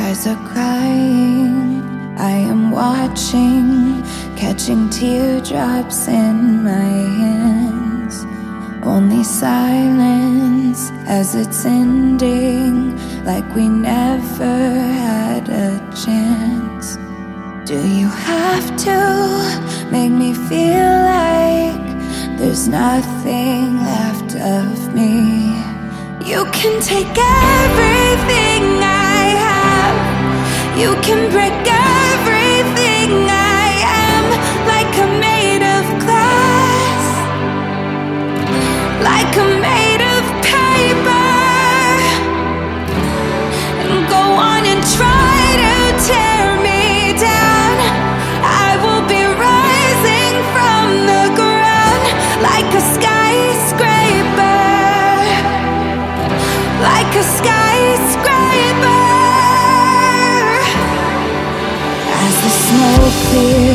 Eyes are crying, I am watching, catching teardrops in my hands. Only silence as it's ending, like we never had a chance. Do you have to make me feel like there's nothing left of me? You can take everything I have, you can break everything I am, like I'm made of glass, like I'm made of paper, and go on and try to tear me down. I will be rising from the ground like a skyscraper, like a skyscraper. As the smoke clears